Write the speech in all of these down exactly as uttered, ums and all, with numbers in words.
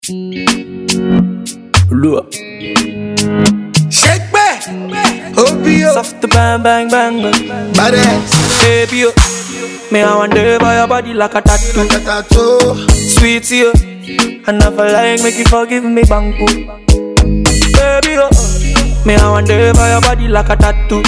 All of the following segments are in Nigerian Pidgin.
Look. Shake back, Obio, Soft bang bang bang. badass, Baby, you. Me I wonder by your body like a tattoo. like a tattoo. Sweet to you. I never like make you forgive me bangku. Baby, you. Me I wonder by your body like a tattoo.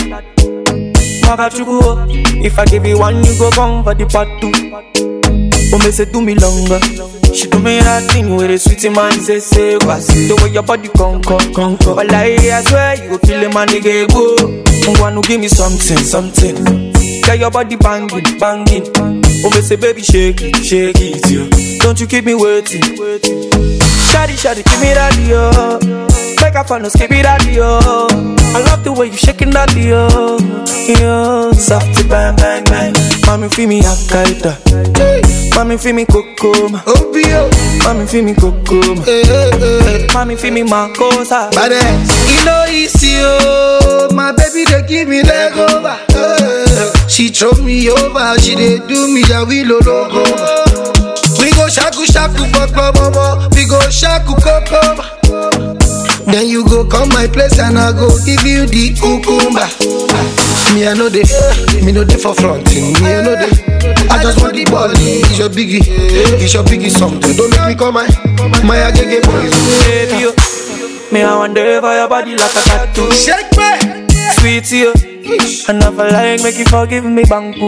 Makachuku, if I give you one, you go come for the part two. Oh, me say do me longer. She do me that thing with a sweetie man say say was the way your body conquer, conquer. But like I swear you go kill a man nigga go. You wanna give me something, something. Get your body banging, banging. Oh, me say baby shake it, shake it, yo. Don't you keep me waiting, waiting. Shawty, shawty, give me that yo. Make a fan, skip it that yo. I love the way you shaking that yo, yo. Soft bang bang bang. Mami feel me akaita. Mami feel me kokoma. Obio, Mami feel me kokoma. eh, eh, eh, Mami feel me makosa. badass. You know easy, oh, my baby they give me leg over. Eh, she throw me over, she they do me a wheel logo. We go shaku shaku papa mama, we go shaku coco. Then you go come my place and I go give you the cucumber. Me I know they, me know they for fronting. Me I know they, I just want the body. It's your biggie, it's your biggie something. Don't make me call my, my agege boys. Baby, you. Me I wonder for your body like a tattoo. Shake me, Sweet to you. I never like make you forgive me bangku.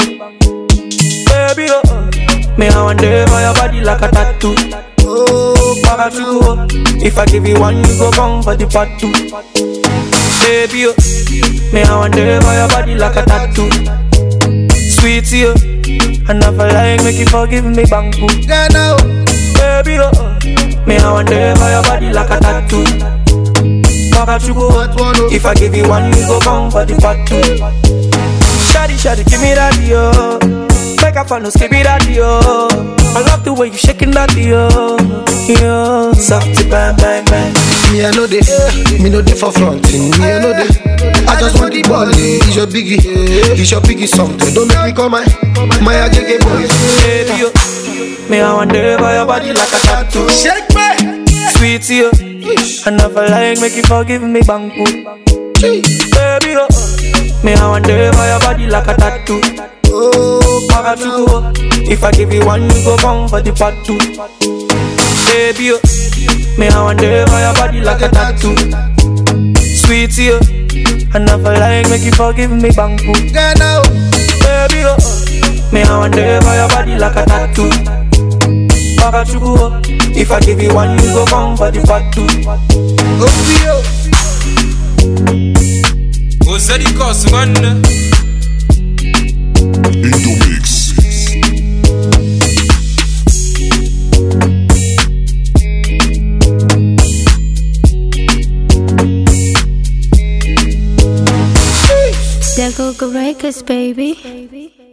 Baby, you. Me I wonder for your body like a tattoo. oh, Makachuku, if I give you one, you go come for the part two. Baby, you. Me I wonder for your body like a tattoo. Sweet to you. I never like make you forgive me bangku. Ghana, Baby, you. Me I wonder for your body like a tattoo. Makachuku, what one oh, if I give you one, you go come for the part two. Shawty, shawty, give me that yo. Make a fan, skip it that yo. I love the way you shaking that yo, yo. Soft bang bang bang. me I know they, me know they for fronting. Me I know they, I just want the body. It's your biggie, it's your biggie something. Don't make me call my, my agege boys. Baby, you. Me I wonder for your body like a tattoo. Shake me, Sweet to you. I never like make you forgive me bangku. Baby, you. Me I wonder for your body like a tattoo. oh, Makachuku, if I give you one, you go come for the part two. Baby, you. Me I wonder for your body like a tattoo. Sweet to you. I never like make you forgive me bangku. Ghana, Baby, you. Me I wonder for your body like a tattoo. Makachuku, if I give you one, you go come for the part two. Obio. Ozadi kosu man. Indomix. There go Records, baby.